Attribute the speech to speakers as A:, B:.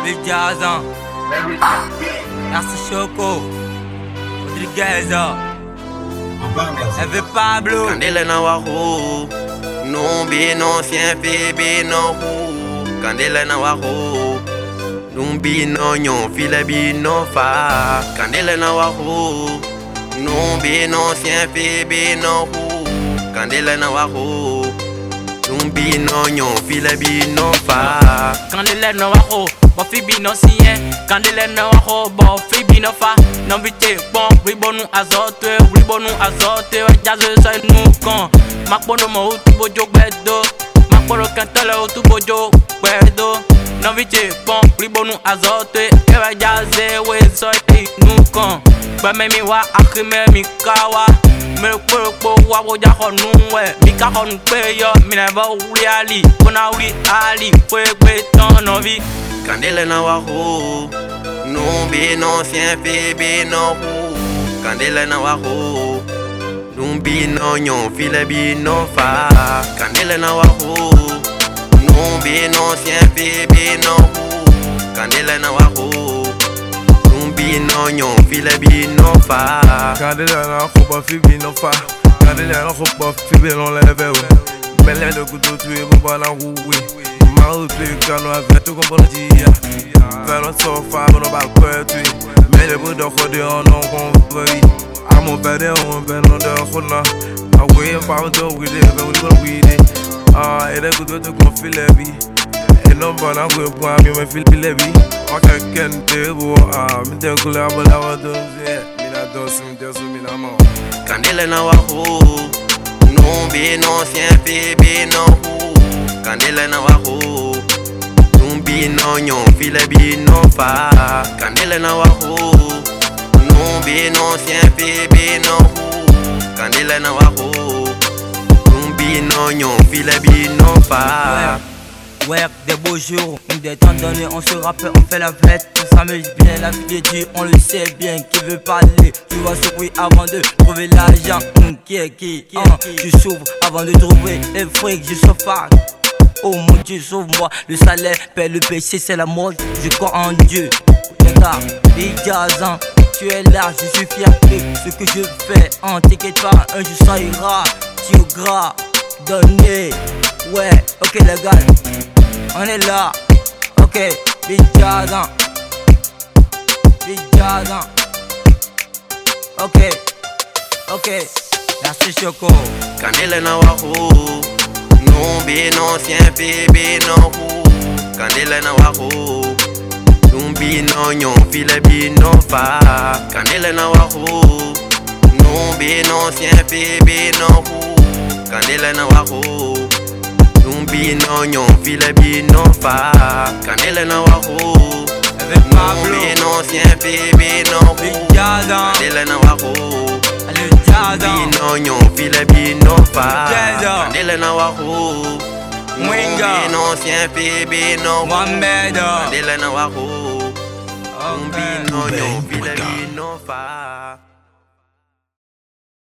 A: Big Jazan, Merci Choco, Rodriguez, Eve Pablo.
B: Candela na waho, numbi no siempre no hu. Candela na waho, numbi no nyon file bi no fa. Candela na waho, numbi no siempre no hu. Candela na waho, numbi no nyon file bi no fa.
A: Candela na waho, bo fibi no sien. Candela na waho, bo fibi no fa. Non vite bon, ribonu azote, jaze sa nou kan. Makbono mo utubo jo gbedo, makbono kantele utubo jo gbedo. Non vite bon, ribonu azote, jaze we so nou kan. Beme mi wa akrime mi kawa, me kpo wa wo ja honu we, mi ka honu pe yo, mi never uli ali, kona uli ali, kwe ton no vi.
B: Candela na waho, numbi no siempre no hu. Candela na waho, numbi no nyon file bi no fa. Candela na waho, numbi no siempre no hu. Candela na waho, numbi no nyon file bi no fa.
C: Candela na waho, bo fibi no fa. Candela na waho, bo fibi no leve ou. Belle de couteau tué, bon bon la roue. Maru tué, cano avec tout comme dia. Vers le sofa, on va quoi tué. Mais les bouts de rodé en non compris. À mon père, on va non de rona. Ah oui, on parle de oui, et les couteaux de conflit la vie. Et non, bon, on va voir, mais me file la vie. On a quelqu'un de beau, mais t'es couleur, mais la va donner. Mina danse, mina mort.
B: Candela na waho, numbi no siempre no hu. Candela na waho, numbi no nyon file bi no fa. Candela na waho, numbi no siempre no hu. Candela na waho, numbi no nyon file bi no fa.
A: Ouais, des beaux jours, des temps donnés, on se rappelle, on fait la fête, on s'amuse bien, la vie on le sait bien, qui veut parler, tu vas s'ouvrir avant de trouver l'argent, qui, tu s'ouvres avant de trouver les frics, je suis fan. Oh mon Dieu, sauve-moi, le salaire, paie le péché, c'est la mort, je crois en Dieu. Regarde, Big Jazan, tu es là, je suis fier de ce que je fais, t'inquiète pas, un jour ça ira, tu gras, donné, ouais, ok les gars. On est là, ok, Big Jazan, ok, merci Choco.
B: Candela na waho, numbi no siempre no hu. Candela na waho, numbi no nyon file bi no fa. Candela na waho, numbi no siempre no hu. Candela na waho, numbi no nyon file bi no fa. Candela na waho, numbi no siempre no hu. Candela na waho, numbi no nyon file bi no fa. Candela na waho, numbi no siempre no hu. Candela na waho, numbi no nyon file bi no fa.